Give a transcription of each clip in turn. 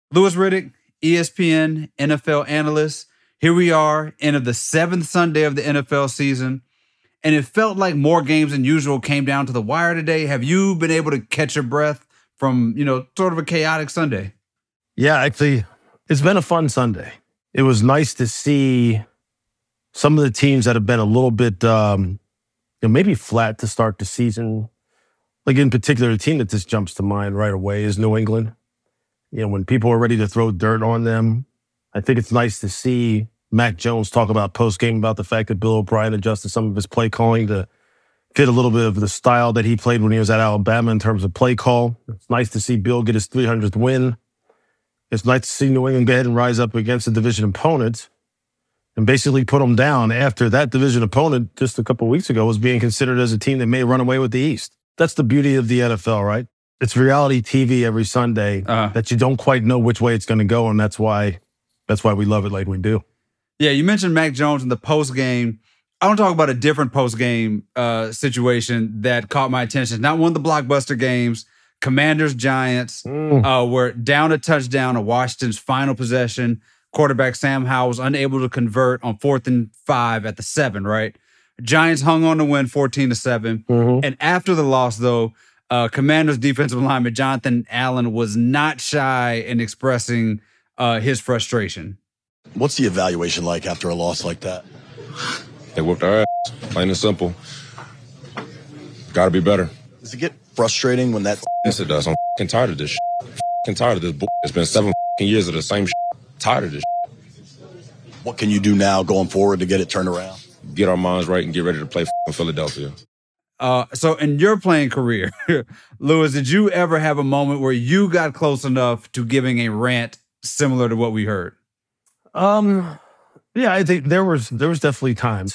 Louis Riddick, ESPN NFL analyst. Here we are, end of the 7th Sunday of the NFL season, and it felt like more games than usual came down to the wire today. Have you been able to catch your breath from, sort of a chaotic Sunday? Yeah, actually, it's been a fun Sunday. It was nice to see some of the teams that have been a little bit, maybe flat to start the season. Like in particular, a team that just jumps to mind right away is New England. When people are ready to throw dirt on them, I think it's nice to see Mac Jones talk about post-game about the fact that Bill O'Brien adjusted some of his play calling to fit a little bit of the style that he played when he was at Alabama in terms of play call. It's nice to see Bill get his 300th win. It's nice to see New England go ahead and rise up against a division opponent and basically put them down after that division opponent just a couple of weeks ago was being considered as a team that may run away with the East. That's the beauty of the NFL, right? It's reality TV every Sunday that you don't quite know which way it's going to go, and that's why we love it like we do. Yeah, you mentioned Mac Jones in the post-game. I want to talk about a different post-game situation that caught my attention. Not one of the blockbuster games. Commanders-Giants were down a touchdown on Washington's final possession. Quarterback Sam Howell was unable to convert on 4th and 5 at the 7, right? Giants hung on to win 14-7. And after the loss, though, Commanders defensive lineman Jonathan Allen was not shy in expressing his frustration. What's the evaluation like after a loss like that? They whooped our ass, plain and simple. Gotta be better. Does it get frustrating when that? Yes, it does. I'm f***ing tired of this shit. F***ing tired of this bull. It's been 7 f***ing years of the same shit. Tired of this shit. What can you do now going forward to get it turned around? Get our minds right and get ready to play f***ing Philadelphia. So in your playing career, Louis, did you ever have a moment where you got close enough to giving a rant similar to what we heard? Yeah, I think there was definitely times.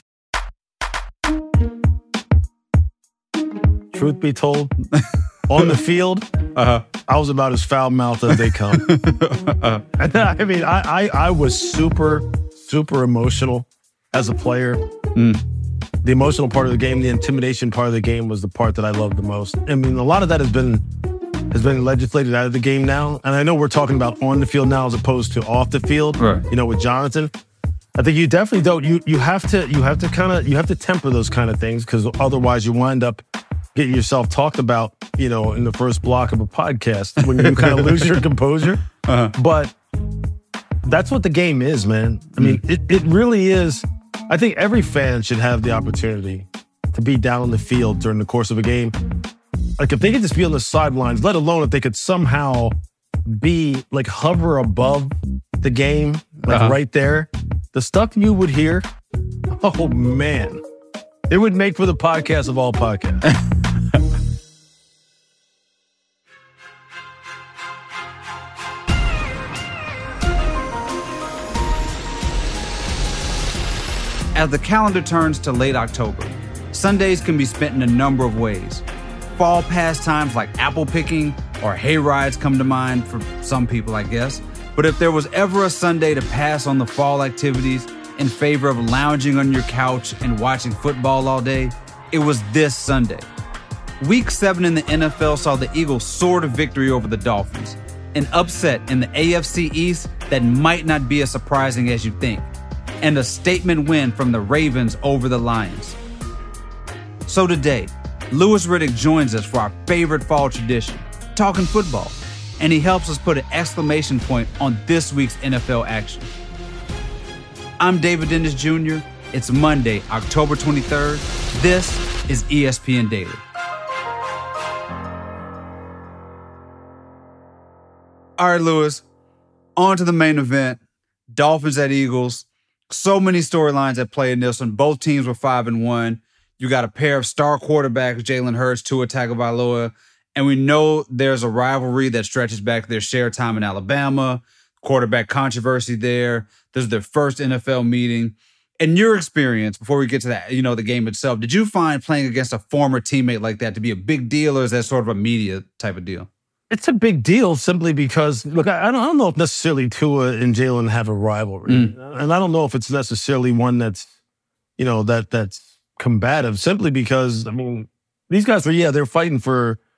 Truth be told, on the field, I was about as foul-mouthed as they come. I mean, I was super, super emotional as a player. The emotional part of the game, the intimidation part of the game was the part that I loved the most. I mean, a lot of that has been legislated out of the game now. And I know we're talking about on the field now as opposed to off the field, right. With Jonathan. I think you definitely don't. You have to temper those kind of things because otherwise you wind up getting yourself talked about, in the first block of a podcast when you kind of lose your composure. But that's what the game is, man. I mean, it really is. I think every fan should have the opportunity to be down on the field during the course of a game. Like if they could just be on the sidelines, let alone if they could somehow be like hover above the game, like right there, the stuff you would hear, oh man, it would make for the podcast of all podcasts. As the calendar turns to late October, Sundays can be spent in a number of ways. Fall pastimes like apple picking or hay rides come to mind for some people, I guess. But if there was ever a Sunday to pass on the fall activities in favor of lounging on your couch and watching football all day, it was this Sunday. Week 7 in the NFL saw the Eagles soar to victory over the Dolphins, an upset in the AFC East that might not be as surprising as you think, and a statement win from the Ravens over the Lions. So today, Louis Riddick joins us for our favorite fall tradition, talking football, and he helps us put an exclamation point on this week's NFL action. I'm David Dennis Jr. It's Monday, October 23rd. This is ESPN Daily. All right, Louis, on to the main event. Dolphins at Eagles. So many storylines at play in this one. Both teams were 5-1. You got a pair of star quarterbacks, Jalen Hurts, Tua Tagovailoa, and we know there's a rivalry that stretches back to their shared time in Alabama. Quarterback controversy there. This is their first NFL meeting. In your experience, before we get to that, the game itself, did you find playing against a former teammate like that to be a big deal, or is that sort of a media type of deal? It's a big deal simply because, look, I don't know if necessarily Tua and Jalen have a rivalry. And I don't know if it's necessarily one that's, that's combative, simply because, I mean, these guys they're fighting for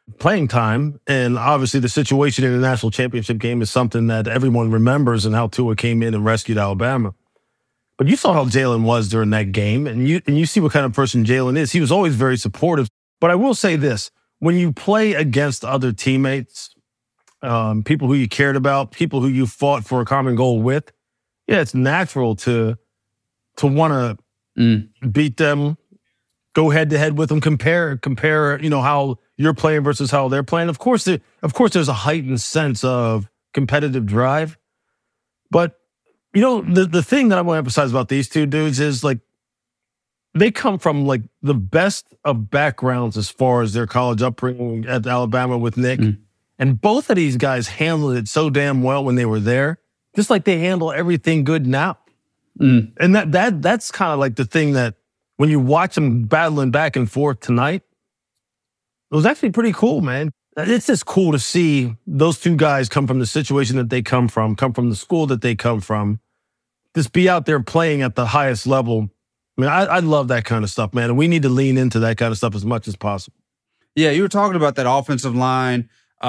playing time. And obviously the situation in the national championship game is something that everyone remembers, and how Tua came in and rescued Alabama. But you saw how Jalen was during that game, and you see what kind of person Jalen is. He was always very supportive. But I will say this, when you play against other teammates, people who you cared about, people who you fought for a common goal with, yeah, it's natural to want to beat them, go head to head with them, compare, how you're playing versus how they're playing. Of course, there's a heightened sense of competitive drive. But, the thing that I want to emphasize about these two dudes is, like, they come from, like, the best of backgrounds as far as their college upbringing at Alabama with Nick. And both of these guys handled it so damn well when they were there, just like they handle everything good now. And that's kind of like the thing that when you watch them battling back and forth tonight, it was actually pretty cool, man. It's just cool to see those two guys come from the situation that they come from the school that they come from, just be out there playing at the highest level. I mean, I love that kind of stuff, man. And we need to lean into that kind of stuff as much as possible. Yeah, you were talking about that offensive line.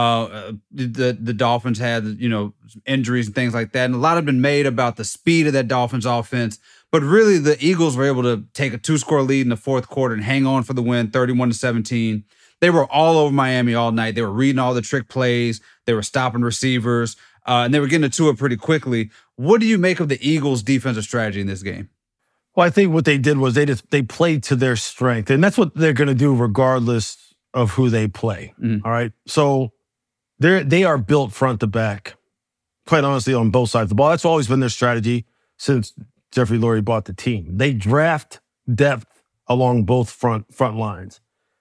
The Dolphins had, injuries and things like that. And a lot have been made about the speed of that Dolphins offense. But really, the Eagles were able to take a 2-score lead in the fourth quarter and hang on for the win, 31-17. They were all over Miami all night. They were reading all the trick plays. They were stopping receivers. And they were getting to it pretty quickly. What do you make of the Eagles' defensive strategy in this game? Well, I think what they did was they played to their strength. And that's what they're going to do regardless of who they play. All right? So they are built front to back, quite honestly, on both sides of the ball. That's always been their strategy since Jeffrey Lurie bought the team. They draft depth along both front lines.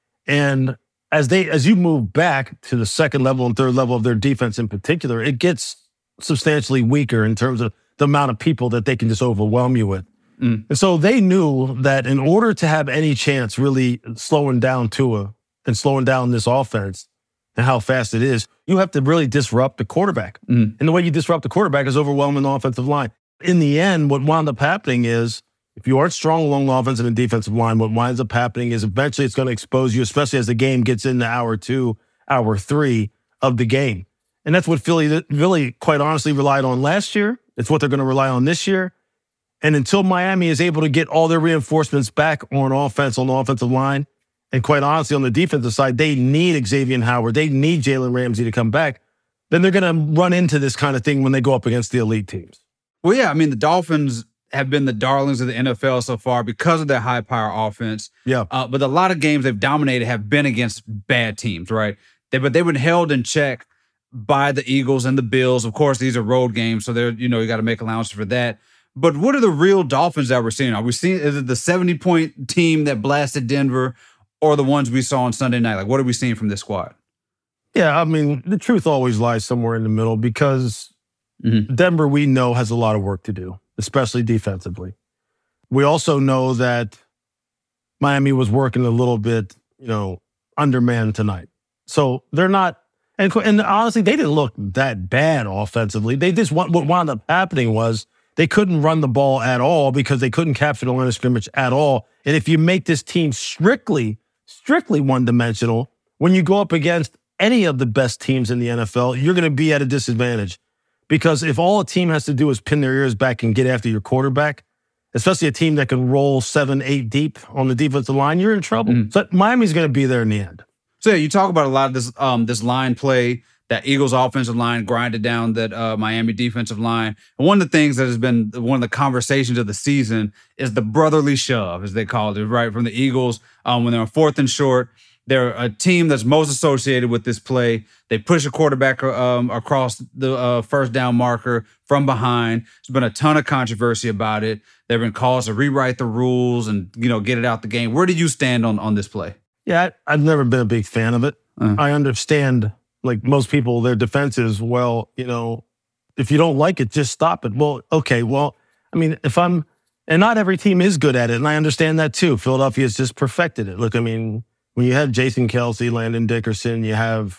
And as you move back to the second level and third level of their defense in particular, it gets substantially weaker in terms of the amount of people that they can just overwhelm you with. And so they knew that in order to have any chance really slowing down Tua and slowing down this offense and how fast it is, you have to really disrupt the quarterback. And the way you disrupt the quarterback is overwhelming the offensive line. In the end, what wound up happening is, if you aren't strong along the offensive and defensive line, what winds up happening is eventually it's going to expose you, especially as the game gets into hour 2, hour 3 of the game. And that's what Philly really, quite honestly, relied on last year. It's what they're going to rely on this year. And until Miami is able to get all their reinforcements back on offense, on the offensive line, and quite honestly, on the defensive side, they need Xavier Howard. They need Jalen Ramsey to come back. Then they're going to run into this kind of thing when they go up against the elite teams. Well, yeah, I mean, the Dolphins have been the darlings of the NFL so far because of their high-power offense. Yeah. But a lot of games they've dominated have been against bad teams, right? But they've been held in check by the Eagles and the Bills. Of course, these are road games, so they're, you got to make allowances for that. But what are the real Dolphins that we're seeing? Are we seeing, is it the 70-point team that blasted Denver, or the ones we saw on Sunday night? Like, what are we seeing from this squad? Yeah, I mean, the truth always lies somewhere in the middle because Denver, we know, has a lot of work to do, especially defensively. We also know that Miami was working a little bit, undermanned tonight. So they're not, and honestly, they didn't look that bad offensively. They just, what wound up happening was they couldn't run the ball at all because they couldn't capture the line of scrimmage at all. And if you make this team strictly one-dimensional, when you go up against any of the best teams in the NFL, you're going to be at a disadvantage. Because if all a team has to do is pin their ears back and get after your quarterback, especially a team that can roll 7-8 deep on the defensive line, you're in trouble. So Miami's going to be there in the end. So yeah, you talk about a lot of this line play, that Eagles offensive line grinded down that Miami defensive line. And one of the things that has been one of the conversations of the season is the brotherly shove, as they call it, right? From the Eagles, when they're on 4th and short, they're a team that's most associated with this play. They push a quarterback across the first down marker from behind. There's been a ton of controversy about it. There have been calls to rewrite the rules and, get it out the game. Where do you stand on this play? Yeah, I've never been a big fan of it. I understand, like most people, their defense is, well, if you don't like it, just stop it. Well, okay, well, I mean, and not every team is good at it, and I understand that too. Philadelphia's just perfected it. Look, I mean, when you have Jason Kelce, Landon Dickerson, you have,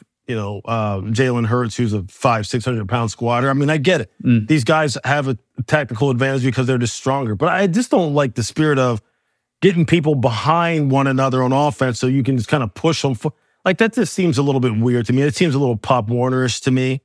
Jalen Hurts, who's a 500-600-pound squatter. I mean, I get it. These guys have a tactical advantage because they're just stronger. But I just don't like the spirit of getting people behind one another on offense so you can just kind of push them. Like, that just seems a little bit weird to me. It seems a little Pop Warner-ish to me.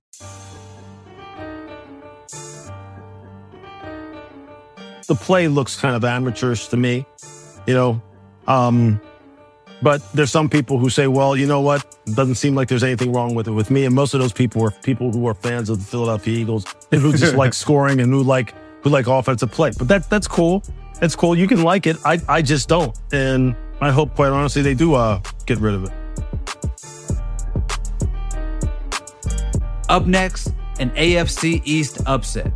The play looks kind of amateurish to me, you know. But there's some people who say, well, you know what? It doesn't seem like there's anything wrong with it with me. And most of those people are people who are fans of the Philadelphia Eagles and who just like scoring and who like offensive play. But that's cool. It's cool. You can like it. I just don't. And I hope, quite honestly, they do get rid of it. Up next, an AFC East upset.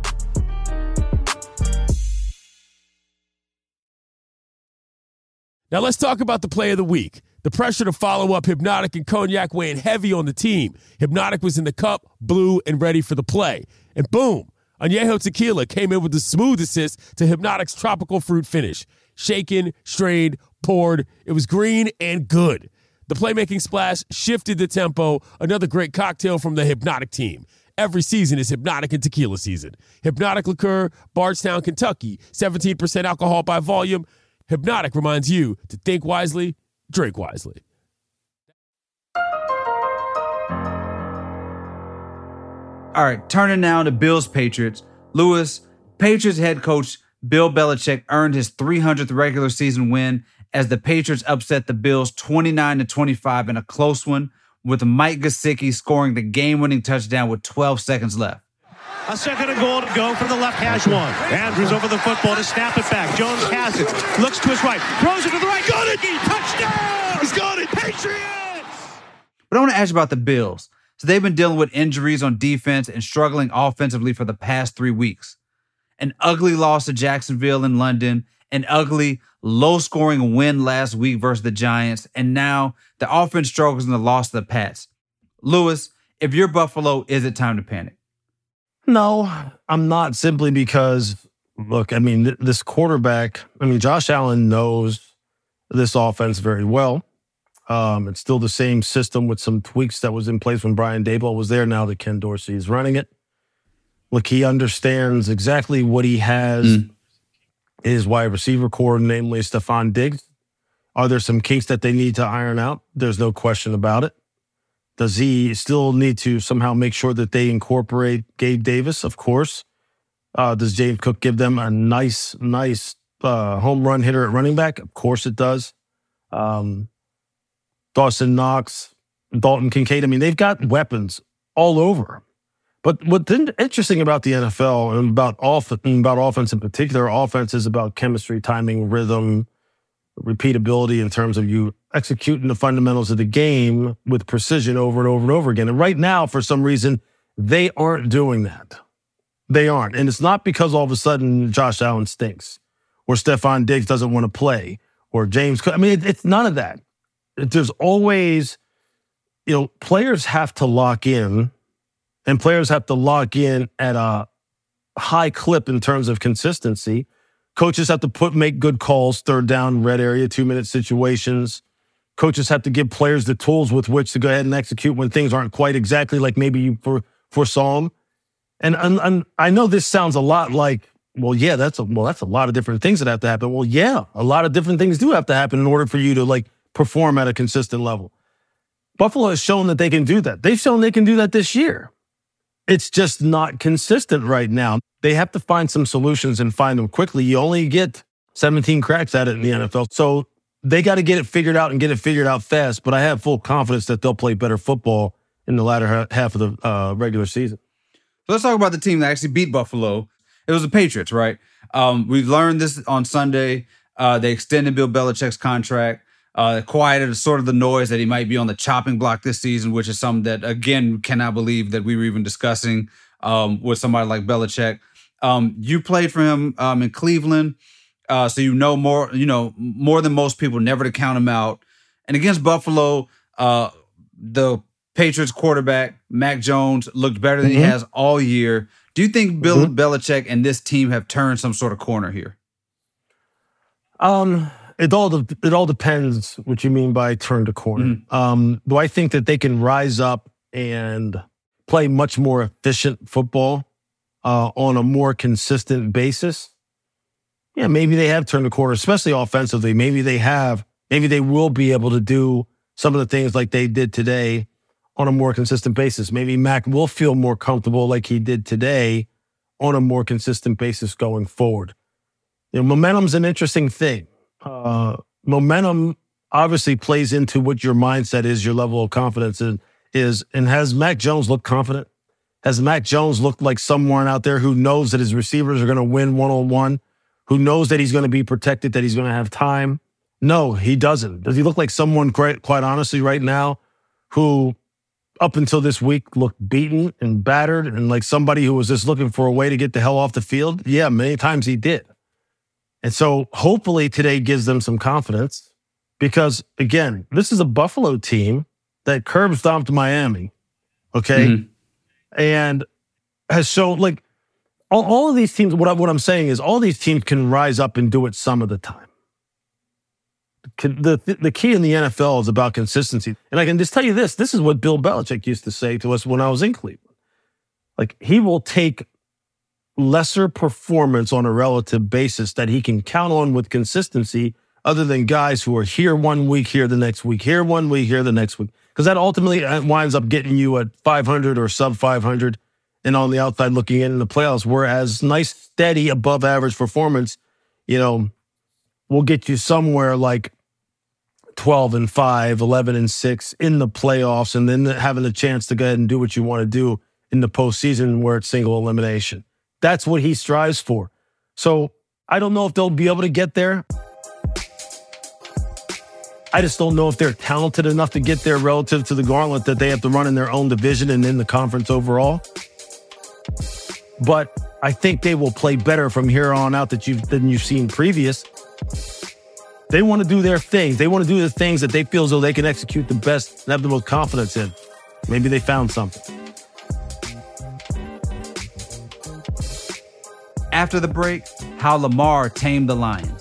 Now let's talk about the play of the week. The pressure to follow up Hypnotic and Cognac weighing heavy on the team. Hypnotic was in the cup, blue, and ready for the play. And boom, Añejo Tequila came in with the smooth assist to Hypnotic's tropical fruit finish. Shaken, strained, poured. It was green and good. The playmaking splash shifted the tempo. Another great cocktail from the Hypnotic team. Every season is Hypnotic and Tequila season. Hypnotic Liqueur, Bardstown, Kentucky. 17% alcohol by volume. Hypnotic reminds you to think wisely, drink wisely. All right, turning now to Bills Patriots. Lewis, Patriots head coach Bill Belichick earned his 300th regular season win as the Patriots upset the Bills 29-25 in a close one, with Mike Gesicki scoring the game-winning touchdown with 12 seconds left. A second and goal to go from the left hash one. Andrews over the football to snap it back. Jones has it. Looks to his right. Throws it to the right. Got it. Touchdown. He's got it. Patriots. But I want to ask you about the Bills. So they've been dealing with injuries on defense and struggling offensively for the past 3 weeks. An ugly loss to Jacksonville in London. An ugly, low-scoring win last week versus the Giants. And now the offense struggles in the loss to the Pats. Lewis, if you're Buffalo, is it time to panic? No, I'm not, simply because, look, I mean, this quarterback, Josh Allen knows this offense very well. It's still the same system with some tweaks that was in place when Brian Daboll was there. Now that Ken Dorsey is running it. Look, he understands exactly what he has his wide receiver core, namely Stephon Diggs. Are there some kinks that they need to iron out? There's no question about it. Does he still need to somehow make sure that they incorporate Gabe Davis? Of course. Does James Cook give them a nice home run hitter at running back? Of course it does. Dawson Knox, Dalton Kincaid. They've got weapons all over. But what's interesting about the NFL and about offense in particular, offense is about chemistry, timing, rhythm, repeatability in terms of you executing the fundamentals of the game with precision over and over and over again. And right now, for some reason, they aren't doing that. They aren't. And it's not because all of a sudden Josh Allen stinks or Stephon Diggs doesn't want to play or James Cook. It's none of that. There's always, players have to lock in, and players have to lock in at a high clip in terms of consistency. Coaches have to make good calls, third down, red area, 2-minute situations. Coaches have to give players the tools with which to go ahead and execute when things aren't quite exactly like maybe you foresaw them. And I know this sounds a lot like, that's a lot of different things that have to happen. Well, yeah, a lot of different things do have to happen in order for you to perform at a consistent level. Buffalo has shown that they can do that. They've shown they can do that this year. It's just not consistent right now. They have to find some solutions and find them quickly. You only get 17 cracks at it in the NFL. So they got to get it figured out and get it figured out fast. But I have full confidence that they'll play better football in the latter half of the regular season. So let's talk about the team that actually beat Buffalo. It was the Patriots, right? We learned this on Sunday. They extended Bill Belichick's contract. Quieted sort of the noise that he might be on the chopping block this season, which is something that, again, cannot believe that we were even discussing with somebody like Belichick. You played for him in Cleveland, so more than most people, never to count him out. And against Buffalo, the Patriots quarterback, Mac Jones, looked better than he has all year. Do you think Bill Belichick and this team have turned some sort of corner here? It all depends what you mean by turn to corner. Do I think that they can rise up and play much more efficient football on a more consistent basis? Yeah, maybe they have turned the corner, especially offensively. Maybe they will be able to do some of the things like they did today on a more consistent basis. Maybe Mac will feel more comfortable like he did today on a more consistent basis going forward. Momentum's an interesting thing. Momentum obviously plays into what your mindset is, your level of confidence is. And has Mac Jones looked confident? Has Mac Jones looked like someone out there who knows that his receivers are going to win one-on-one, who knows that he's going to be protected, that he's going to have time? No, he doesn't. Does he look like someone, quite honestly, right now, who up until this week looked beaten and battered and like somebody who was just looking for a way to get the hell off the field? Yeah, many times he did. And so hopefully today gives them some confidence because, again, this is a Buffalo team that curb stomped Miami, okay? Mm-hmm. And has shown, like, all of these teams, what I'm saying is all these teams can rise up and do it some of the time. The key in the NFL is about consistency. And I can just tell you this is what Bill Belichick used to say to us when I was in Cleveland. Like, he will take lesser performance on a relative basis that he can count on with consistency other than guys who are here 1 week, here the next week, here 1 week, here the next week. Because that ultimately winds up getting you at 500 or sub 500 and on the outside looking in the playoffs, whereas nice, steady, above average performance, will get you somewhere like 12-5, 11-6 in the playoffs, and then having a chance to go ahead and do what you want to do in the postseason where it's single elimination. That's what he strives for. So I don't know if they'll be able to get there. I just don't know if they're talented enough to get there relative to the gauntlet that they have to run in their own division and in the conference overall. But I think they will play better from here on out than you've seen previous. They want to do their things. They want to do the things that they feel as though they can execute the best and have the most confidence in. Maybe they found something. After the break, how Lamar tamed the Lions.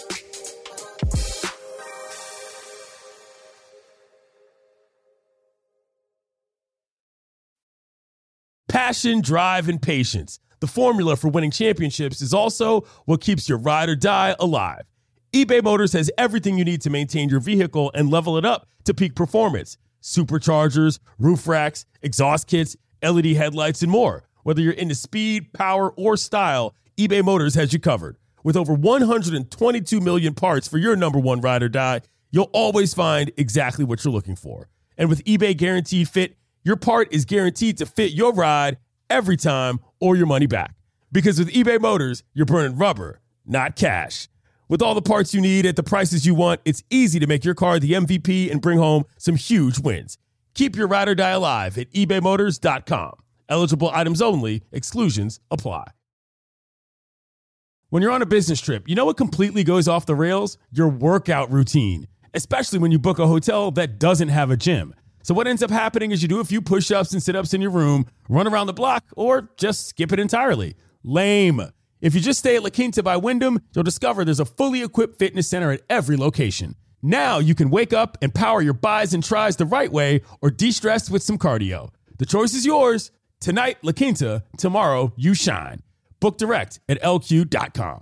Passion, drive, and patience. The formula for winning championships is also what keeps your ride or die alive. eBay Motors has everything you need to maintain your vehicle and level it up to peak performance. Superchargers, roof racks, exhaust kits, LED headlights, and more. Whether you're into speed, power, or style, eBay Motors has you covered. With over 122 million parts for your number one ride or die, you'll always find exactly what you're looking for. And with eBay Guaranteed Fit, your part is guaranteed to fit your ride every time or your money back. Because with eBay Motors, you're burning rubber, not cash. With all the parts you need at the prices you want, it's easy to make your car the MVP and bring home some huge wins. Keep your ride or die alive at ebaymotors.com. Eligible items only. Exclusions apply. When you're on a business trip, you know what completely goes off the rails? Your workout routine, especially when you book a hotel that doesn't have a gym. So what ends up happening is you do a few push-ups and sit-ups in your room, run around the block, or just skip it entirely. Lame. If you just stay at La Quinta by Wyndham, you'll discover there's a fully equipped fitness center at every location. Now you can wake up and power your buys and tries the right way or de-stress with some cardio. The choice is yours. Tonight, La Quinta. Tomorrow, you shine. Book direct at lq.com.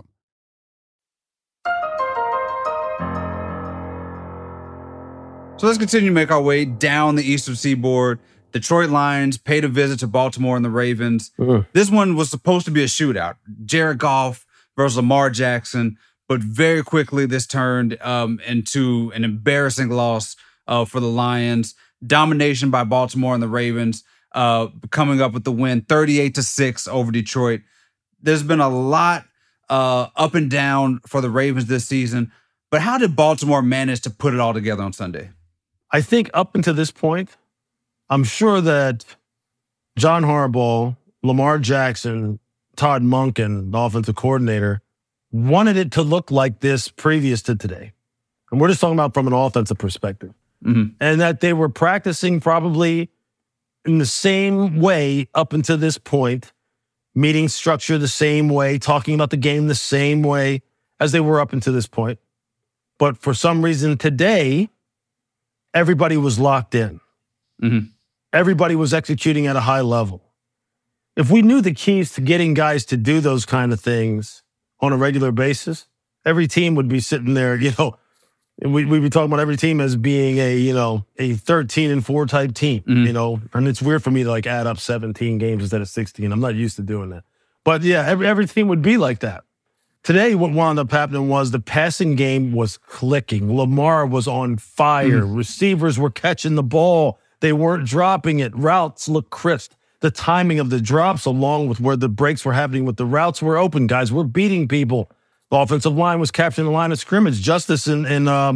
So let's continue to make our way down the Eastern Seaboard. Detroit Lions paid a visit to Baltimore and the Ravens. This one was supposed to be a shootout. Jared Goff versus Lamar Jackson. But very quickly, this turned into an embarrassing loss for the Lions. Domination by Baltimore and the Ravens, coming up with the win, 38-6 over Detroit. There's been a lot up and down for the Ravens this season. But how did Baltimore manage to put it all together on Sunday? I think up until this point, I'm sure that John Harbaugh, Lamar Jackson, Todd Monken, the offensive coordinator, wanted it to look like this previous to today. And we're just talking about from an offensive perspective. Mm-hmm. And that they were practicing probably in the same way up until this point, meeting structure the same way, talking about the game the same way as they were up until this point. But for some reason today, everybody was locked in. Mm-hmm. Everybody was executing at a high level. If we knew the keys to getting guys to do those kind of things on a regular basis, every team would be sitting there, we be talking about every team as being a 13-4 type team, and it's weird for me to like add up 17 games instead of 16. I'm not used to doing that. But yeah, every team would be like that. Today, what wound up happening was the passing game was clicking. Lamar was on fire. Receivers were catching the ball. They weren't dropping it. Routes looked crisp. The timing of the drops, along with where the breaks were happening with the routes, were open. Guys were beating people. The offensive line was capturing the line of scrimmage. Justice and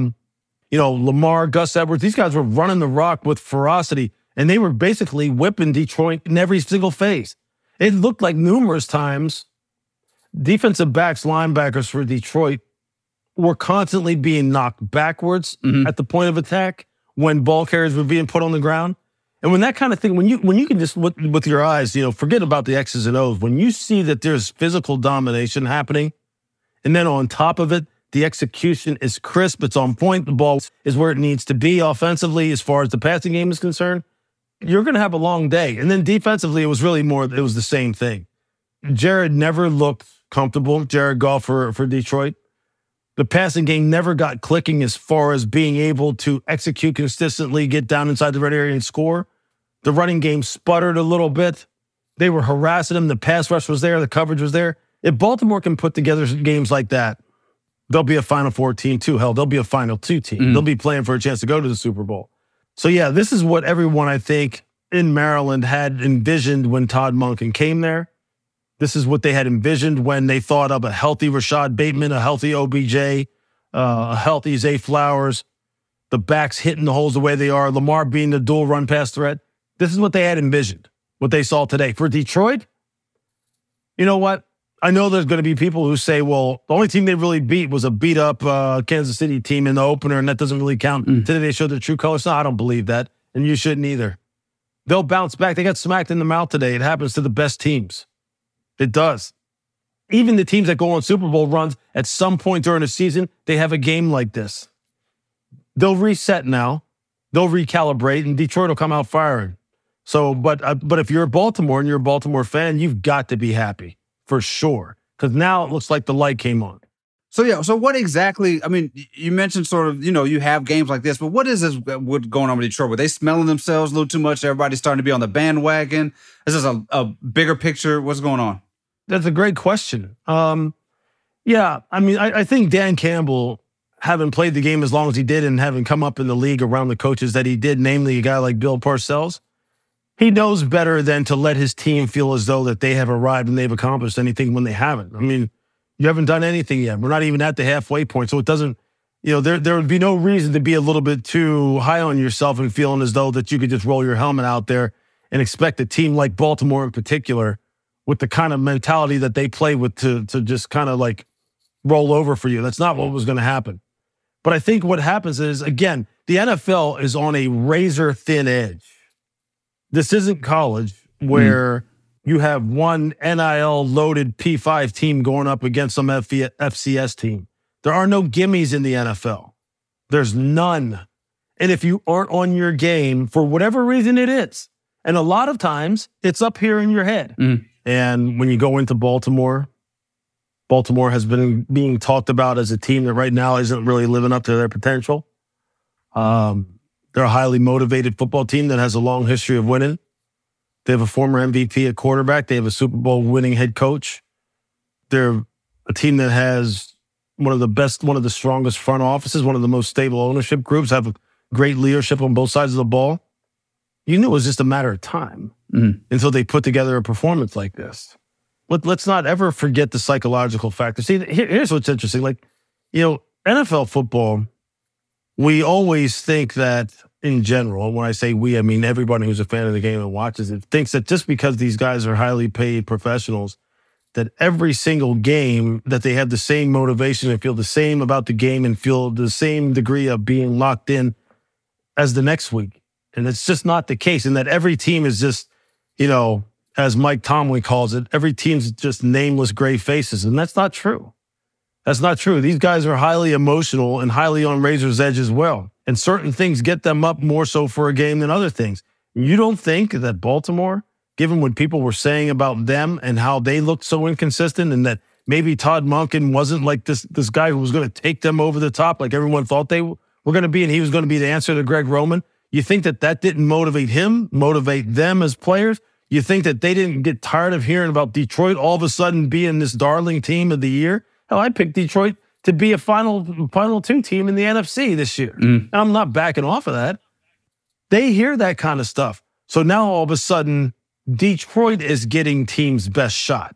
Lamar, Gus Edwards, these guys were running the rock with ferocity, and they were basically whipping Detroit in every single phase. It looked like numerous times defensive backs, linebackers for Detroit were constantly being knocked backwards at the point of attack when ball carriers were being put on the ground. And when that kind of thing, when you can just with your eyes, forget about the X's and O's. When you see that there's physical domination happening, and then on top of it, the execution is crisp, it's on point, the ball is where it needs to be offensively as far as the passing game is concerned, you're going to have a long day. And then defensively, it was the same thing. Jared never looked comfortable, Jared Goff for Detroit. The passing game never got clicking as far as being able to execute consistently, get down inside the red area and score. The running game sputtered a little bit. They were harassing him. The pass rush was there. The coverage was there. If Baltimore can put together games like that, they'll be a Final Four team too. Hell, they'll be a Final Two team. They'll be playing for a chance to go to the Super Bowl. So yeah, this is what everyone, I think, in Maryland had envisioned when Todd Monken came there. This is what they had envisioned when they thought of a healthy Rashad Bateman, a healthy OBJ, a healthy Zay Flowers, the backs hitting the holes the way they are, Lamar being the dual run pass threat. This is what they had envisioned, what they saw today. For Detroit, you know what? I know there's going to be people who say, well, the only team they really beat was a beat-up Kansas City team in the opener, and that doesn't really count. Today they showed their true colors. No, I don't believe that, and you shouldn't either. They'll bounce back. They got smacked in the mouth today. It happens to the best teams. It does. Even the teams that go on Super Bowl runs, at some point during the season, they have a game like this. They'll reset now. They'll recalibrate, and Detroit will come out firing. So, but if you're Baltimore and you're a Baltimore fan, you've got to be happy for sure, because now it looks like the light came on. So what exactly, I mean, you mentioned sort of, you have games like this, but what is this what's going on with Detroit? Were they smelling themselves a little too much? Everybody's starting to be on the bandwagon? Is this a bigger picture? What's going on? That's a great question. Yeah, I mean, I think Dan Campbell, having played the game as long as he did and having come up in the league around the coaches that he did, namely a guy like Bill Parcells, he knows better than to let his team feel as though that they have arrived and they've accomplished anything when they haven't. I mean, you haven't done anything yet. We're not even at the halfway point. So it doesn't, there would be no reason to be a little bit too high on yourself and feeling as though that you could just roll your helmet out there and expect a team like Baltimore in particular, with the kind of mentality that they play with, to just kind of like roll over for you. That's not what was going to happen. But I think what happens is, again, the NFL is on a razor thin edge. This isn't college where you have one NIL-loaded P5 team going up against some FCS team. There are no gimmies in the NFL. There's none. And if you aren't on your game, for whatever reason it is, and a lot of times it's up here in your head. And when you go into Baltimore has been being talked about as a team that right now isn't really living up to their potential. They're a highly motivated football team that has a long history of winning. They have a former MVP at quarterback. They have a Super Bowl winning head coach. They're a team that has one of the strongest front offices, one of the most stable ownership groups, have great leadership on both sides of the ball. You knew it was just a matter of time until they put together a performance like this. Let's not ever forget the psychological factor. See, here's what's interesting. Like, NFL football, we always think that in general, and when I say we, I mean everybody who's a fan of the game and watches it, thinks that just because these guys are highly paid professionals, that every single game that they have the same motivation and feel the same about the game and feel the same degree of being locked in as the next week. And it's just not the case. And that every team is just, as Mike Tomlin calls it, every team's just nameless gray faces. And that's not true. That's not true. These guys are highly emotional and highly on razor's edge as well. And certain things get them up more so for a game than other things. You don't think that Baltimore, given what people were saying about them and how they looked so inconsistent, and that maybe Todd Monken wasn't like this guy who was going to take them over the top like everyone thought they were going to be, and he was going to be the answer to Greg Roman. You think that didn't motivate them as players? You think that they didn't get tired of hearing about Detroit all of a sudden being this darling team of the year? Hell, I picked Detroit to be a final two team in the NFC this year. And I'm not backing off of that. They hear that kind of stuff. So now all of a sudden, Detroit is getting team's best shot.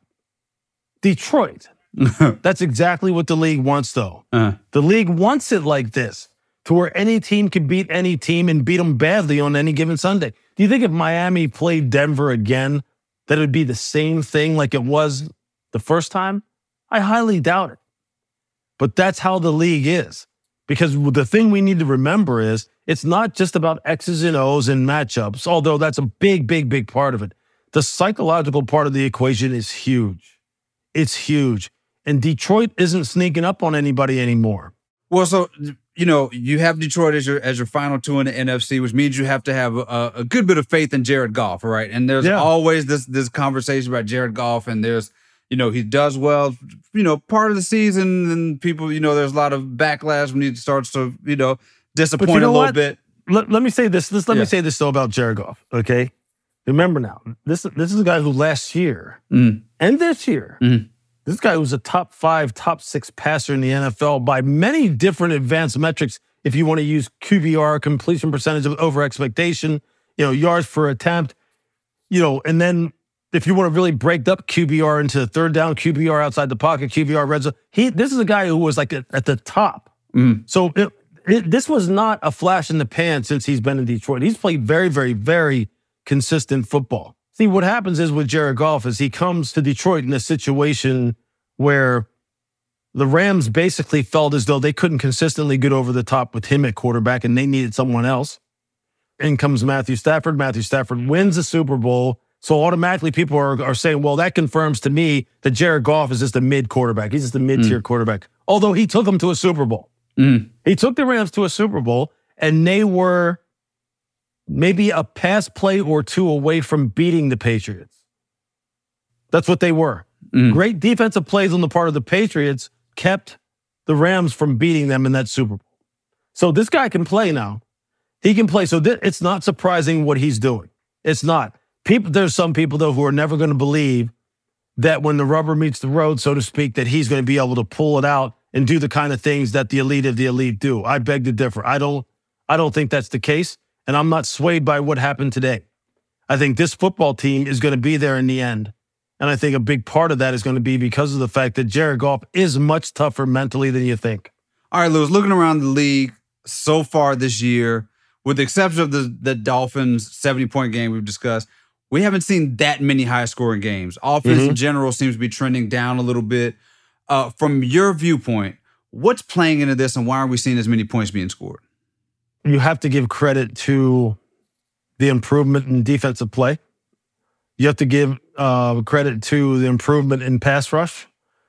Detroit. That's exactly what the league wants, though. The league wants it like this, to where any team can beat any team and beat them badly on any given Sunday. Do you think if Miami played Denver again, that it would be the same thing like it was the first time? I highly doubt it. But that's how the league is. Because the thing we need to remember is it's not just about X's and O's and matchups, although that's a big, big, big part of it. The psychological part of the equation is huge. It's huge. And Detroit isn't sneaking up on anybody anymore. Well, so, you have Detroit as your final two in the NFC, which means you have to have a good bit of faith in Jared Goff, right? And there's always this conversation about Jared Goff, and there's, he does well, part of the season, and people, there's a lot of backlash when he starts to, disappoint a little bit. Let me say this. Let me say this, though, about Jared Goff, okay? Remember now, this is a guy who last year and this year, this guy was a top 5, top 6 passer in the NFL by many different advanced metrics. If you want to use QBR, completion percentage of over expectation, yards per attempt, and then if you want to really break up QBR into third down, QBR outside the pocket, QBR red zone, this is a guy who was like at the top. So this was not a flash in the pan since he's been in Detroit. He's played very, very, very consistent football. See, what happens is with Jared Goff is he comes to Detroit in a situation where the Rams basically felt as though they couldn't consistently get over the top with him at quarterback and they needed someone else. In comes Matthew Stafford. Matthew Stafford wins the Super Bowl. So automatically people are saying, well, that confirms to me that Jared Goff is just a mid quarterback. He's just a mid-tier quarterback. Although he took them to a Super Bowl. He took the Rams to a Super Bowl, and they were maybe a pass play or two away from beating the Patriots. That's what they were. Great defensive plays on the part of the Patriots kept the Rams from beating them in that Super Bowl. So this guy can play now. He can play. So it's not surprising what he's doing. It's not. There's some people, though, who are never going to believe that when the rubber meets the road, so to speak, that he's going to be able to pull it out and do the kind of things that the elite of the elite do. I beg to differ. I don't think that's the case. And I'm not swayed by what happened today. I think this football team is going to be there in the end. And I think a big part of that is going to be because of the fact that Jared Goff is much tougher mentally than you think. All right, Lewis, looking around the league so far this year, with the exception of the Dolphins' 70-point game we've discussed, we haven't seen that many high-scoring games. Offense in general seems to be trending down a little bit. From your viewpoint, what's playing into this and why are we seeing as many points being scored? You have to give credit to the improvement in defensive play. You have to give credit to the improvement in pass rush,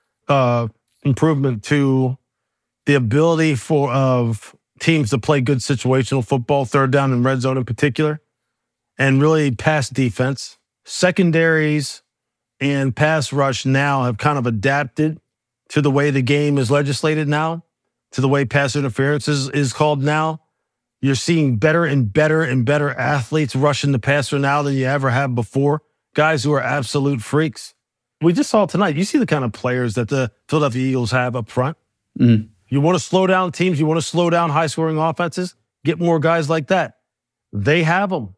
improvement to the ability of teams to play good situational football, third down and red zone in particular, and really pass defense. Secondaries and pass rush now have kind of adapted to the way the game is legislated now, to the way pass interference is called now. You're seeing better and better and better athletes rushing the passer now than you ever have before. Guys who are absolute freaks. We just saw tonight. You see the kind of players that the Philadelphia Eagles have up front. You want to slow down teams. You want to slow down high-scoring offenses. Get more guys like that. They have them.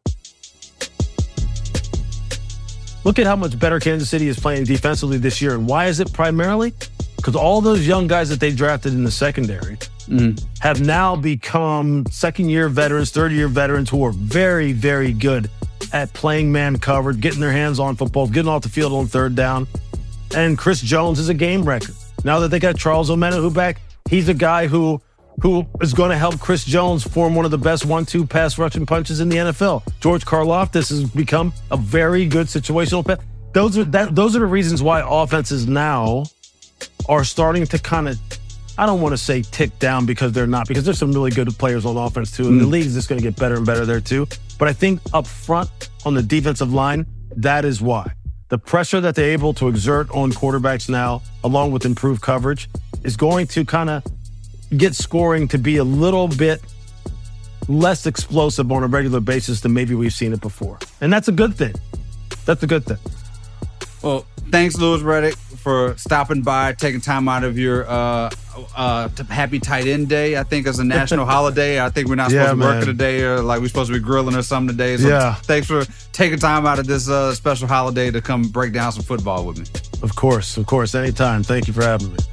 Look at how much better Kansas City is playing defensively this year. And why is it primarily? Because all those young guys that they drafted in the secondary have now become second-year veterans, third-year veterans who are very, very good at playing man covered, getting their hands on footballs, getting off the field on third down. And Chris Jones is a game record. Now that they got Charles Omenihu back, he's a guy who is going to help Chris Jones form one of the best 1-2 pass rushing punches in the NFL. George Karlaftis has become a very good situational pass. Those are the reasons why offenses now are starting to kind of, I don't want to say tick down because they're not, because there's some really good players on offense too, and the league's just going to get better and better there too. But I think up front on the defensive line, that is why. the pressure that they're able to exert on quarterbacks now, along with improved coverage, is going to kind of get scoring to be a little bit less explosive on a regular basis than maybe we've seen it before. And that's a good thing. That's a good thing. Well, thanks, Louis Riddick, for stopping by, taking time out of your happy tight end day. I think it's a national holiday. I think we're not supposed to be working today, or like we're supposed to be grilling or something today. So thanks for taking time out of this special holiday to come break down some football with me. Of course. Anytime. Thank you for having me.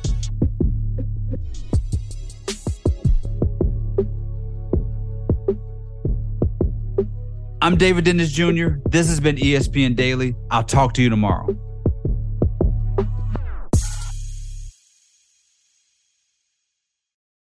I'm David Dennis Jr. This has been ESPN Daily. I'll talk to you tomorrow.